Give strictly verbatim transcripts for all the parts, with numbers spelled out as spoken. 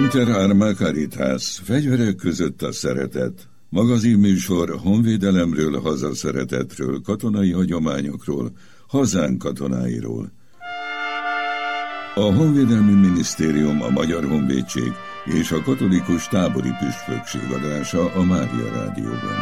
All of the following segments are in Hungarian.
Inter Arma Caritas, fegyverek között a szeretet. Magazinműsor honvédelemről, hazaszeretetről, katonai hagyományokról, hazánk katonáiról. A Honvédelmi Minisztérium, a Magyar Honvédség és a Katolikus Tábori Püspökség adása a Mária Rádióban.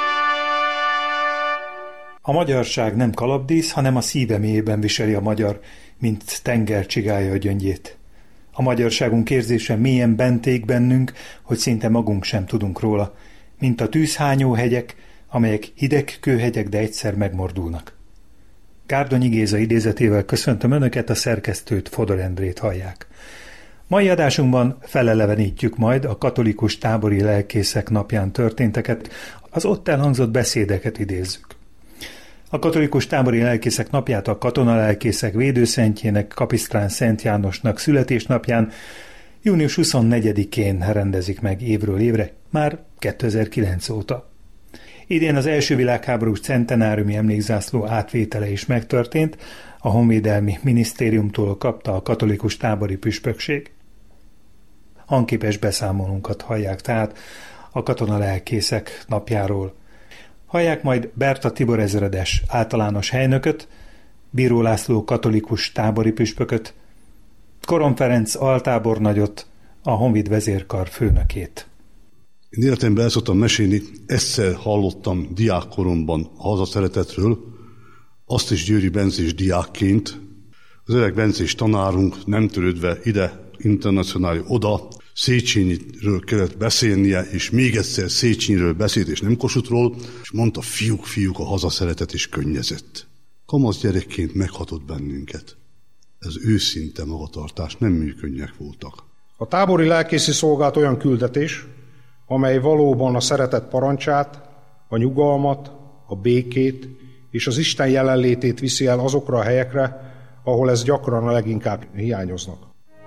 A magyarság nem kalapdísz, hanem a szíve mélyében viseli a magyar, mint tenger csigálja a gyöngyét. A magyarságunk érzése mélyen bent ég bennünk, hogy szinte magunk sem tudunk róla, mint a tűzhányó hegyek, amelyek hideg kőhegyek, de egyszer megmordulnak. Gárdonyi Géza idézetével köszöntöm Önöket, a szerkesztőt, Fodor Endrét hallják. Mai adásunkban felelevenítjük majd a katolikus tábori lelkészek napján történteket, az ott elhangzott beszédeket idézzük. A katolikus tábori lelkészek napját a katonalelkészek védőszentjének, Kapisztrán Szent Jánosnak születésnapján június huszonnegyedikén rendezik meg évről évre, már kétezer-kilenc óta. Idén az első világháborús centenáriumi emlékzászló átvétele is megtörtént, a Honvédelmi Minisztériumtól kapta a katolikus tábori püspökség. Hangképes beszámolónkat hallják tehát a katonalelkészek napjáról. Hallják majd Berta Tibor ezredes általános helynököt, Bíró László katolikus tábori püspököt, Koron Ferenc altábornagyot, a Honvéd vezérkar főnökét. Én életemben el szoktam mesélni, egyszer hallottam diákkoromban a hazaszeretetről, azt is Győri Bencés diákként. Az öreg Bencés tanárunk nem törődve ide, internacionális oda, Széchenyiről kellett beszélnie, és még egyszer Széchenyiről beszélt, és nem Kossutról, és mondta, fiúk, fiúk, a hazaszeretet is könnyezett. Kamasz gyerekként meghatott bennünket. Ez őszinte magatartás, nem műkönnyek voltak. A tábori lelkészi szolgálat olyan küldetés, amely valóban a szeretet parancsát, a nyugalmat, a békét és az Isten jelenlétét viszi el azokra a helyekre, ahol ez gyakran a leginkább hiányoznak.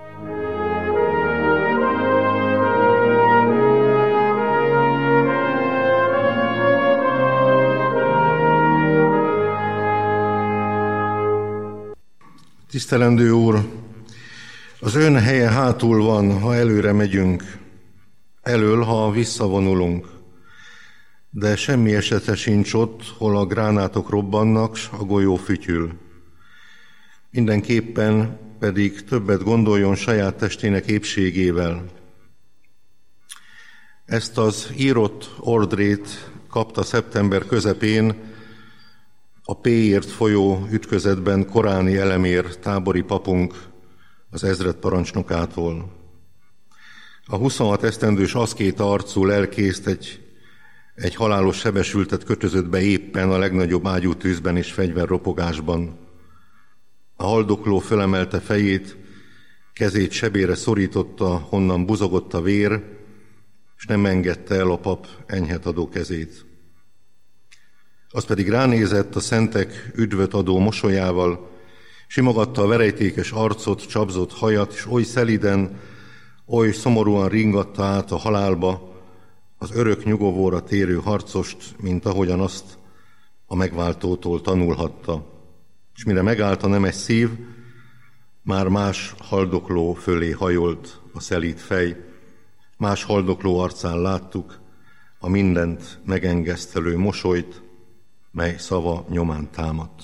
Tisztelendő úr, az ön helye hátul van, ha előre megyünk, elől, ha visszavonulunk, de semmi esete sincs ott, hol a gránátok robbannak, s a golyó fütyül. Mindenképpen pedig többet gondoljon saját testének épségével. Ezt az írott ordrét kapta szeptember közepén a Péért folyó ütközetben Koráni Elemér tábori papunk az ezredparancsnokától. A huszonhat esztendős aszkéta arcú lelkészt egy, egy halálos sebesültet kötözött be éppen a legnagyobb ágyútűzben és fegyverropogásban. A haldokló fölemelte fejét, kezét sebére szorította, honnan buzogott a vér, és nem engedte el a pap enyhet adó kezét. Az pedig ránézett a szentek üdvöt adó mosolyával, simogatta a verejtékes arcot, csapzott hajat, és oly szeliden, oly szomorúan ringatta át a halálba az örök nyugovóra térő harcost, mint ahogyan azt a megváltótól tanulhatta. És mire megállt a nemes szív, már más haldokló fölé hajolt a szelíd fej, más haldokló arcán láttuk a mindent megengesztelő mosolyt, mely szava nyomán támadt.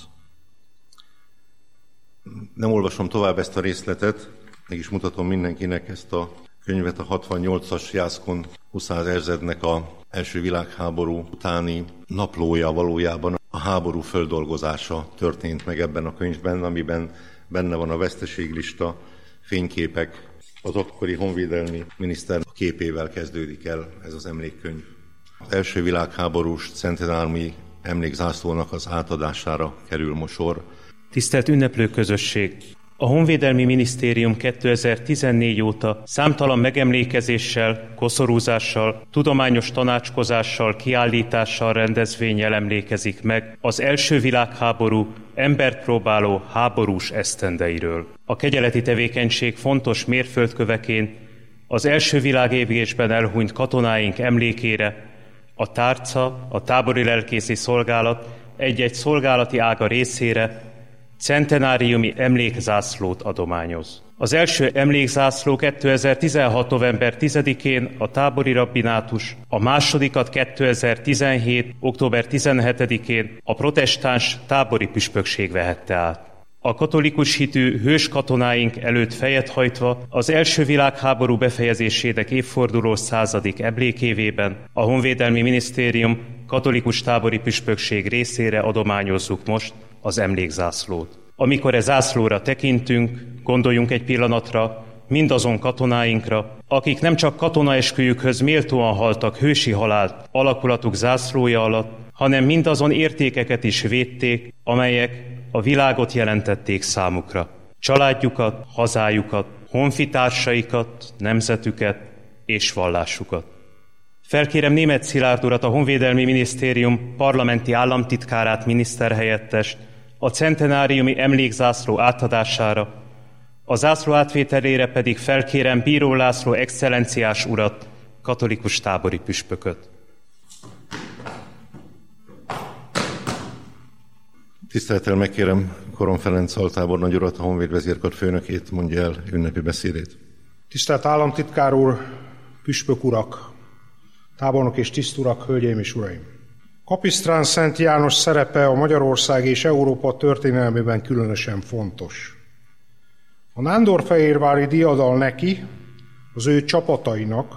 Nem olvasom tovább ezt a részletet, meg is mutatom mindenkinek ezt a könyvet, a hatvannyolcas Jászkun Huszár Erzsednek a első világháború utáni naplója, valójában a háború földolgozása történt meg ebben a könyvben, amiben benne van a veszteséglista, fényképek. Az akkori honvédelmi miniszter képével kezdődik el ez az emlékkönyv. Az első világháborús centenáriumi emlékzászlónak az átadására kerül most sor. Tisztelt ünneplő közösség! A Honvédelmi Minisztérium kétezer-tizennégy óta számtalan megemlékezéssel, koszorúzással, tudományos tanácskozással, kiállítással, rendezvénnyel emlékezik meg az első világháború embert próbáló háborús esztendeiről. A kegyeleti tevékenység fontos mérföldköveként az első világégésben elhunyt katonáink emlékére a tárca, a tábori lelkészi szolgálat egy-egy szolgálati ága részére centenáriumi emlékzászlót adományoz. Az első emlékzászló kétezer-tizenhat. november tizedikén a tábori rabbinátus, a másodikat kétezer-tizenhét. október tizenhetedikén a protestáns tábori püspökség vehette át. A katolikus hitű hős katonáink előtt fejet hajtva az első világháború befejezésének évforduló századik emlékévében a Honvédelmi Minisztérium katolikus tábori püspökség részére adományozzuk most az emlékzászlót. Amikor e zászlóra tekintünk, gondoljunk egy pillanatra mindazon katonáinkra, akik nem csak katonaesküjükhöz méltóan haltak hősi halált alakulatuk zászlója alatt, hanem mindazon értékeket is védték, amelyek a világot jelentették számukra. Családjukat, hazájukat, honfitársaikat, nemzetüket és vallásukat. Felkérem Németh Szilárd urat, a Honvédelmi Minisztérium parlamenti államtitkárát, miniszterhelyettest, a centenáriumi emlékzászló átadására, a zászló átvételére pedig felkérem Bíró László excellenciás urat, katolikus tábori püspököt. Tisztelettel megkérem Koron Ferenc altábornagy urat, a Honvéd vezérkar főnökét mondja el ünnepi beszédét. Tisztelt államtitkár úr, püspök urak, tábornok és tiszturak, hölgyeim és uraim! Kapisztrán Szent János szerepe a Magyarország és Európa történelmében különösen fontos. A nándorfehérvári diadal neki, az ő csapatainak,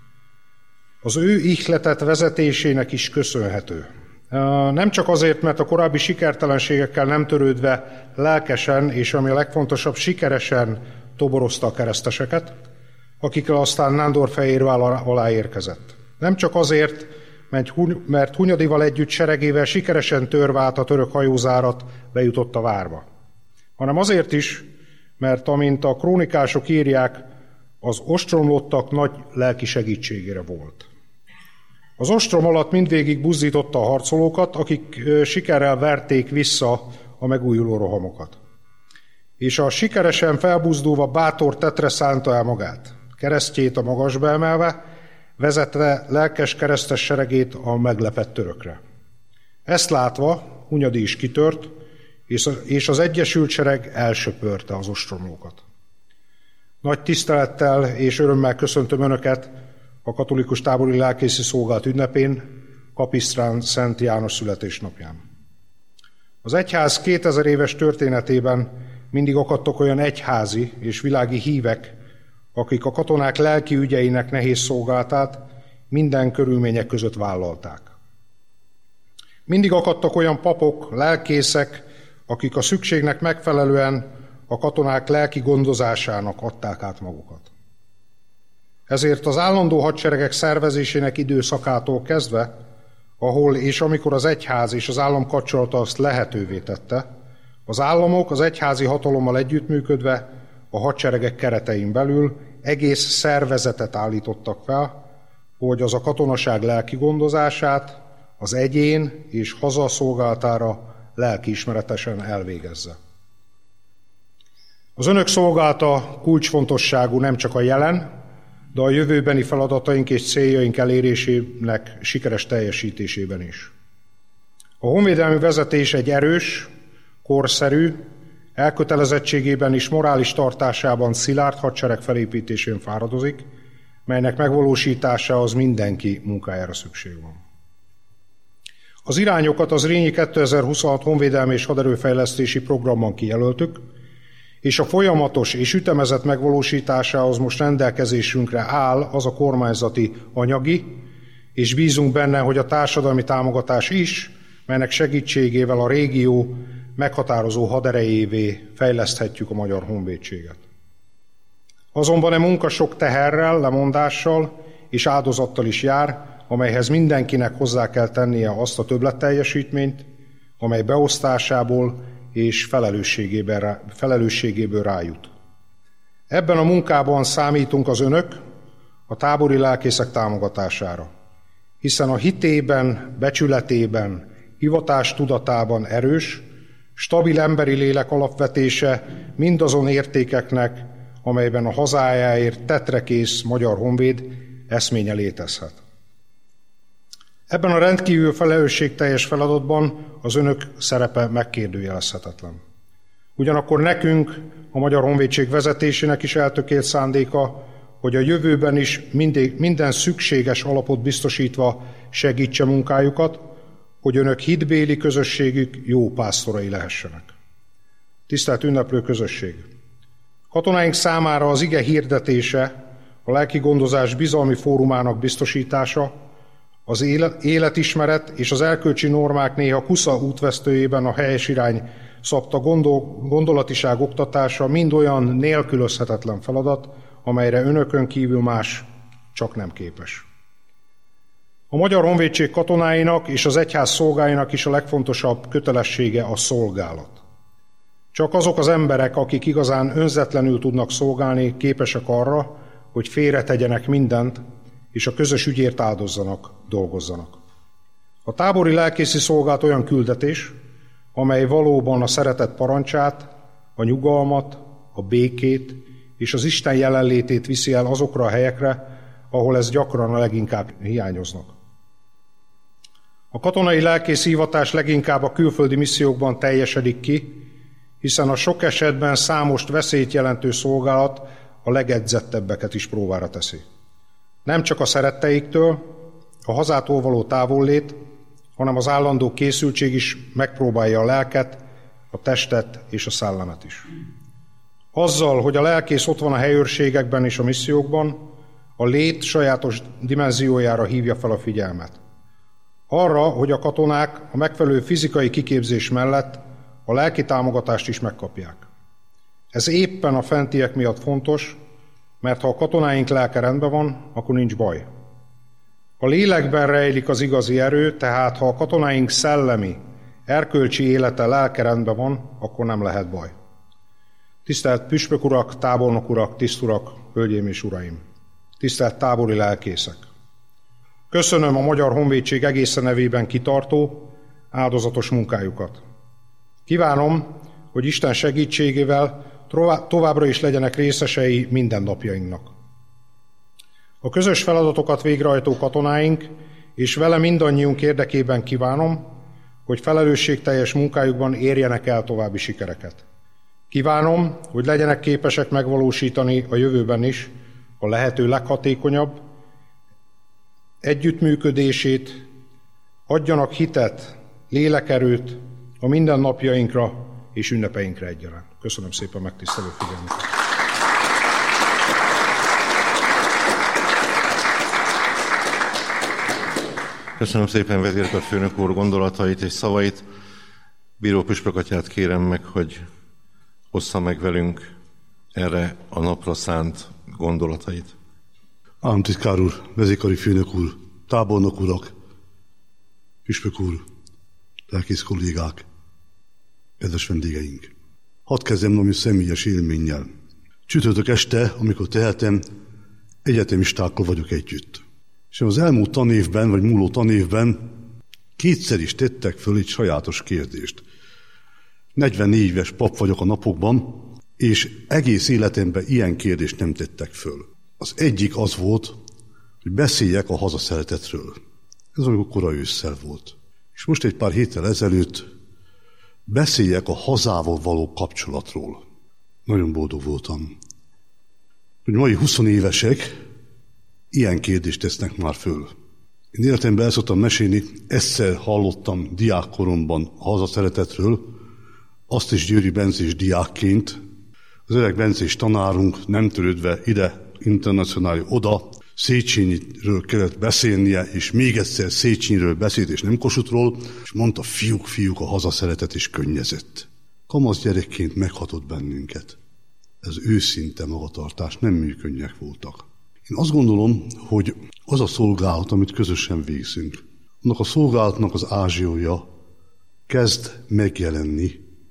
az ő ihletet vezetésének is köszönhető. Nem csak azért, mert a korábbi sikertelenségekkel nem törődve lelkesen, és ami a legfontosabb, sikeresen toborozta a kereszteseket, akikkel aztán Nándorfehérvár alá érkezett. Nem csak azért, mert Hunyadival együtt seregével sikeresen törve át a török hajózárat bejutott a várba, hanem azért is, mert amint a krónikások írják, az ostromlottak nagy lelki segítségére volt. Az ostrom alatt mindvégig buzdította a harcolókat, akik sikerrel verték vissza a megújuló rohamokat. És a sikeresen felbuzdulva bátor tetre szánta el magát, keresztjét a magasba emelve, vezetve lelkes keresztes seregét a meglepett törökre. Ezt látva Hunyadi is kitört, és az egyesült sereg elsöpörte az ostromlókat. Nagy tisztelettel és örömmel köszöntöm Önöket a katolikus tábori lelkészi szolgálat ünnepén, Kapisztrán Szent János születésnapján. Az egyház kétezer éves történetében mindig akadtak olyan egyházi és világi hívek, akik a katonák lelki ügyeinek nehéz szolgálatát minden körülmények között vállalták. Mindig akadtak olyan papok, lelkészek, akik a szükségnek megfelelően a katonák lelki gondozásának adták át magukat. Ezért az állandó hadseregek szervezésének időszakától kezdve, ahol és amikor az egyház és az állam kapcsolata azt lehetővé tette, az államok az egyházi hatalommal együttműködve a hadseregek keretein belül egész szervezetet állítottak fel, hogy az a katonaság lelki gondozását az egyén és haza szolgálatára lelkiismeretesen elvégezze. Az Önök szolgálata kulcsfontosságú nem csak a jelen, de a jövőbeni feladataink és céljaink elérésének sikeres teljesítésében is. A honvédelmi vezetés egy erős, korszerű, elkötelezettségében és morális tartásában szilárd hadsereg felépítésén fáradozik, melynek megvalósításához mindenki munkájára szükség van. Az irányokat az Zrínyi kétezer-huszonhat honvédelmi és haderőfejlesztési programban kijelöltük, és a folyamatos és ütemezett megvalósításához most rendelkezésünkre áll az a kormányzati anyagi, és bízunk benne, hogy a társadalmi támogatás is, melynek segítségével a régió meghatározó haderejévé fejleszthetjük a magyar honvédséget. Azonban a munka sok teherrel, lemondással és áldozattal is jár, amelyhez mindenkinek hozzá kell tennie azt a többletteljesítményt, amely beosztásából és felelősségéből rájut. Ebben a munkában számítunk az Önök, a tábori lelkészek támogatására, hiszen a hitében, becsületében, hivatás tudatában erős, stabil emberi lélek alapvetése mindazon értékeknek, amelyben a hazájáért tetrekész magyar honvéd eszménye létezhet. Ebben a rendkívül felelősségteljes feladatban az Önök szerepe megkérdőjelezhetetlen. Ugyanakkor nekünk, a Magyar Honvédség vezetésének is eltökélt szándéka, hogy a jövőben is mindig, minden szükséges alapot biztosítva segítse munkájukat, hogy önök hitbéli közösségük jó pásztorai lehessenek. Tisztelt ünneplő közösség! Katonáink számára az ige hirdetése, a lelki gondozás bizalmi fórumának biztosítása, az életismeret és az erkölcsi normák néha kusza útvesztőjében a helyes irány szabta gondol, gondolatiság oktatása mind olyan nélkülözhetetlen feladat, amelyre önökön kívül más csak nem képes. A Magyar Honvédség katonáinak és az egyház szolgáinak is a legfontosabb kötelessége a szolgálat. Csak azok az emberek, akik igazán önzetlenül tudnak szolgálni, képesek arra, hogy félretegyenek mindent, és a közös ügyért áldozzanak, dolgozzanak. A tábori lelkészi szolgálat olyan küldetés, amely valóban a szeretet parancsát, a nyugalmat, a békét és az Isten jelenlétét viszi el azokra a helyekre, ahol ez gyakran a leginkább hiányoznak. A katonai lelkész hivatás leginkább a külföldi missziókban teljesedik ki, hiszen a sok esetben számos veszélyt jelentő szolgálat a legedzettebbeket is próbára teszi. Nem csak a szeretteiktől, a hazától való távollét, hanem az állandó készültség is megpróbálja a lelket, a testet és a szellemet is. Azzal, hogy a lelkész ott van a helyőrségekben és a missziókban, a lét sajátos dimenziójára hívja fel a figyelmet. Arra, hogy a katonák a megfelelő fizikai kiképzés mellett a lelki támogatást is megkapják. Ez éppen a fentiek miatt fontos, mert ha a katonáink lelke rendben van, akkor nincs baj. A lélekben rejlik az igazi erő, tehát ha a katonáink szellemi, erkölcsi élete lelke rendben van, akkor nem lehet baj. Tisztelt püspök urak, tábornok urak, tiszturak, hölgyeim és uraim! Tisztelt tábori lelkészek! Köszönöm a Magyar Honvédség egészen nevében kitartó, áldozatos munkájukat. Kívánom, hogy Isten segítségével továbbra is legyenek részesei mindennapjainknak. A közös feladatokat végrehajtó katonáink és vele mindannyiunk érdekében kívánom, hogy felelősségteljes munkájukban érjenek el további sikereket. Kívánom, hogy legyenek képesek megvalósítani a jövőben is a lehető leghatékonyabb együttműködését, adjanak hitet, lélekerőt a mindennapjainkra és ünnepeinkre egyaránt. Köszönöm szépen megtisztelő figyelmüket! Köszönöm szépen vezérkarfőnök úr gondolatait és szavait. Bíró püspök atyát kérem meg, hogy ossza meg velünk erre a napra szánt gondolatait. Államtitkár úr, vezérkari főnök úr, tábornok urak, püspök úr, lelkész kollégák, kedves vendégeink. Hadd kezdjem valami személyes élménnyel. Csütörtök este, amikor tehetem, egyetemistákkal vagyok együtt. És az elmúlt tanévben, vagy múló tanévben kétszer is tettek föl egy sajátos kérdést. negyvennégy éves pap vagyok a napokban, és egész életemben ilyen kérdést nem tettek föl. Az egyik az volt, hogy beszéljek a hazaszeretetről. Ez amikor kora ősszel volt. És most egy pár héttel ezelőtt beszéljek a hazával való kapcsolatról. Nagyon boldog voltam. Hogy mai huszonévesek ilyen kérdést tesznek már föl. Én életemben el szoktam mesélni, egyszer hallottam diákkoromban a hazaszeretetről, azt is Győri Bencés diákként. Az öreg Bencés tanárunk nem törődve ide, internacionális oda, Széchenyiről kellett beszélnie, és még egyszer Széchenyiről beszélt, és nem Kossutról, és mondta, fiúk, fiúk, a hazaszeretet is könnyezett. Kamasz gyerekként meghatott bennünket. Ez őszinte magatartás, nem műkönnyek voltak. Én azt gondolom, hogy az a szolgálat, amit közösen végzünk, annak a szolgálatnak az ázsiója kezd megjelenni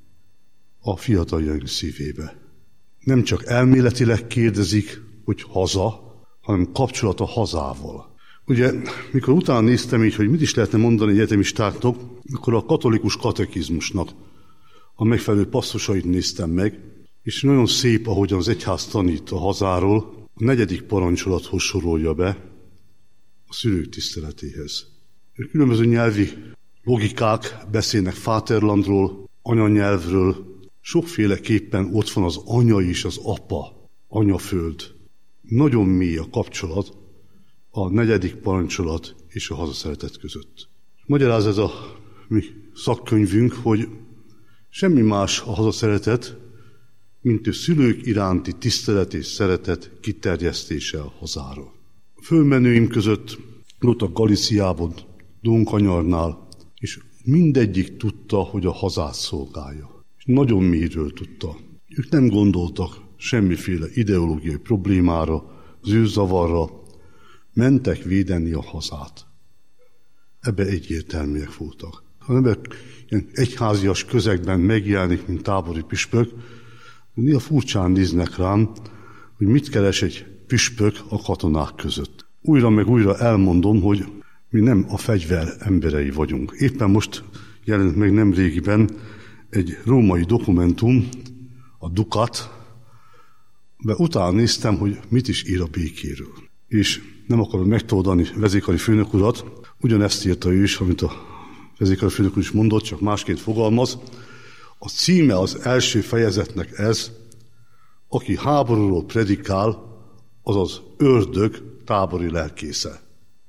a fiataljaink szívébe. Nem csak elméletileg kérdezik, hogy haza, hanem kapcsolat a hazával. Ugye, mikor utána néztem így, hogy mit is lehetne mondani egyetemistáknak, akkor a katolikus katekizmusnak a megfelelő passzusait néztem meg, és nagyon szép, ahogyan az egyház tanít a hazáról, a negyedik parancsolathoz sorolja be a szülők tiszteletéhez. Különböző nyelvi logikák beszélnek Vaterlandról, anyanyelvről, Sokféleképpen ott van az anya és az apa, anyaföld. Nagyon mély a kapcsolat a negyedik parancsolat és a hazaszeretet között. Magyaráz ez a mi szakkönyvünk, hogy semmi más a hazaszeretet, mint a szülők iránti tisztelet és szeretet kiterjesztése a hazára. A fölmenőim között voltak Galíciában, Donkanyarnál, és mindegyik tudta, hogy a hazát szolgálja. És nagyon mélyről tudta. Ők nem gondoltak semmiféle ideológiai problémára, zűrzavarra, mentek védeni a hazát. Ebbe egyértelműek voltak. Ha nem ilyen egyházias közegben megjelenik, mint tábori püspök, néha furcsán néznek rám, hogy mit keres egy püspök a katonák között. Újra meg újra elmondom, hogy mi nem a fegyver emberei vagyunk. Éppen most jelent meg nem régiben egy római dokumentum, a Dukat, de utána néztem, hogy mit is ír a békéről. És nem akarom megtoldani vezérkari főnök urat, ugyanezt írta ő is, amit a vezérkari főnök úr is mondott, csak másként fogalmaz. A címe az első fejezetnek ez, aki háborúról predikál, az az ördög tábori lelkésze.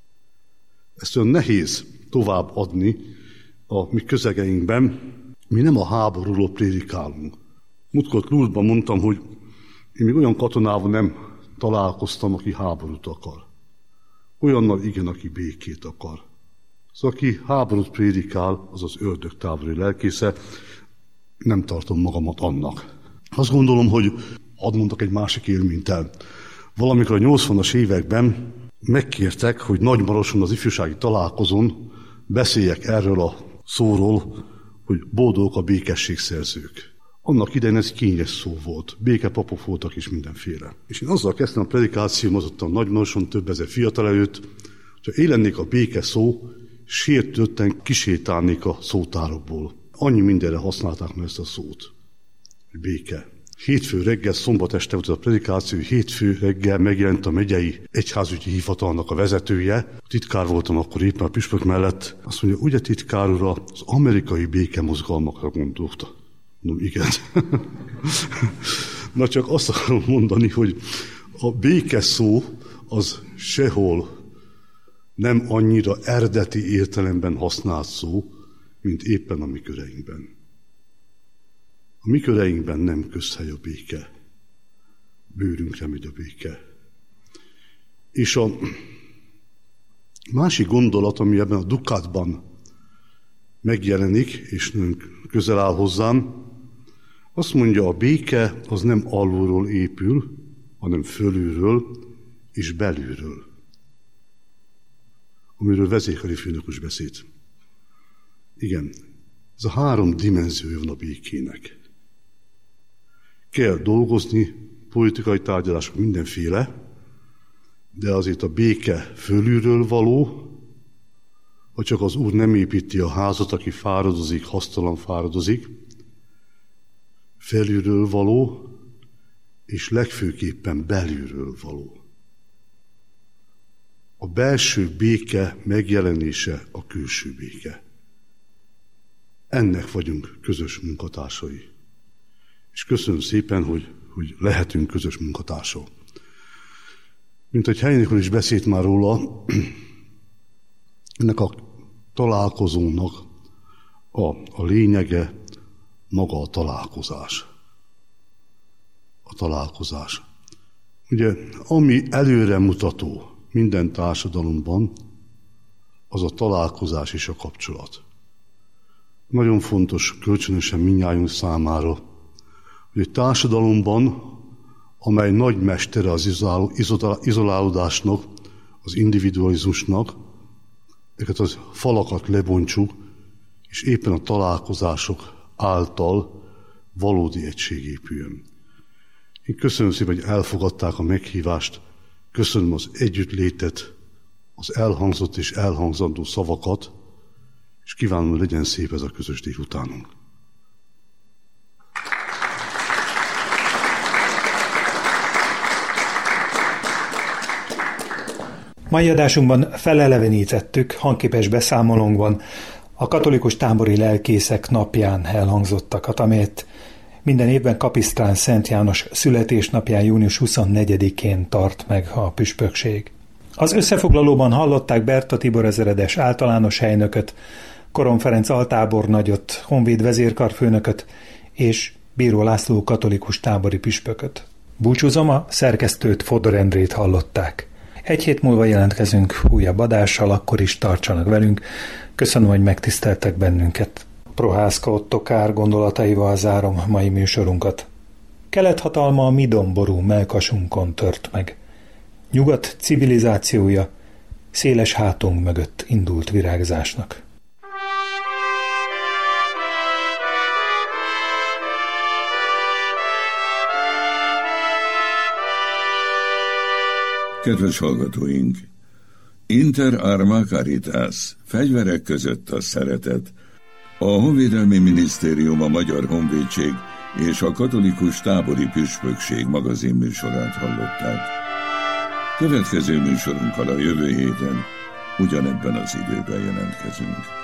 Ezt olyan nehéz tovább adni a mi közegeinkben, mi nem a háborúról prédikálunk. Múltkor Lourdesban mondtam, hogy én még olyan katonával nem találkoztam, aki háborút akar. Olyannal igen, aki békét akar. Szóval aki háborút prédikál, az az ördög tábori lelkésze, nem tartom magamat annak. Azt gondolom, hogy hadd mondok egy másik élményt el. Valamikor a nyolcvanas években megkértek, hogy Nagymaroson az ifjúsági találkozón beszéljek erről a szóról, hogy boldogok a békességszerzők. Annak idején ez kényes szó volt, békepapok voltak és mindenféle. És én azzal kezdtem a predikációmat ott a Nagymaroson több ezer fiatal előtt, hogyha élennék a béke szó, sértődten kisétálnék a szótárokból. Annyi mindenre használták meg ezt a szót. Béke. Hétfő reggel, szombat este volt a predikáció, hétfő reggel megjelent a megyei egyházügyi hivatalnak a vezetője. Titkár voltam akkor éppen a püspök mellett. Azt mondja, ugye titkár ura, az amerikai békemozgalmakra gondolta. No, igen. Na csak azt akarom mondani, hogy a béke szó az sehol nem annyira eredeti értelemben használt szó, mint éppen a mi köreinkben. A mi köreinkben nem közhely a béke. Bőrünkre megy a béke. És a másik gondolat, ami ebben a Dukátban megjelenik, és nagyon közel áll hozzám, azt mondja, a béke az nem alulról épül, hanem fölülről és belülről. Amiről vezérkari főnök is beszélt. Igen, ez a három dimenziója van a békének. Kell dolgozni, politikai tárgyalások mindenféle, de azért a béke fölülről való, ha csak az Úr nem építi a házat, aki fáradozik, hasztalan fáradozik, felülről való, és legfőképpen belülről való. A belső béke megjelenése a külső béke. Ennek vagyunk közös munkatársai. És köszönöm szépen, hogy, hogy lehetünk közös munkatársak. Mint hogy Heinecker is beszélt már róla, ennek a találkozónak a, a lényege maga a találkozás. A találkozás. Ugye, ami előremutató minden társadalomban, az a találkozás és a kapcsolat. Nagyon fontos kölcsönösen mindnyájunk számára, hogy egy társadalomban, amely nagymestere az izolálódásnak, az individualizmusnak, ezeket a falakat lebontsuk, és éppen a találkozások által valódi egység épüljön. Én köszönöm szépen, hogy elfogadták a meghívást, köszönöm az együttlétet, az elhangzott és elhangzandó szavakat, és kívánom, hogy legyen szép ez a közös délutánunk. Mai adásunkban felelevenítettük hangképes beszámolónkban a katolikus tábori lelkészek napján elhangzottakat, amelyet Minden évben Kapisztrán Szent János születésnapján június huszonnegyedikén tart meg a püspökség. Az összefoglalóban hallották Berta Tibor ezeredes általános helynököt, Koron Ferenc altábornagyot, honvéd vezérkarfőnököt és Bíró László katolikus tábori püspököt. Búcsúzom, a szerkesztőt, Fodor Endrét hallották. Egy hét múlva jelentkezünk újabb adással, akkor is tartsanak velünk. Köszönöm, hogy megtiszteltek bennünket. Prohászka Ottokár gondolataival zárom mai műsorunkat. Kelet hatalma a mi domború mellkasunkon tört meg. Nyugat civilizációja széles hátunk mögött indult virágzásnak. Kedves hallgatóink! Inter arma caritas, fegyverek között a szeretet. A Honvédelmi Minisztérium, a Magyar Honvédség és a Katolikus Tábori Püspökség magazinműsorát hallották. Következő műsorunkkal a jövő héten ugyanebben az időben jelentkezünk.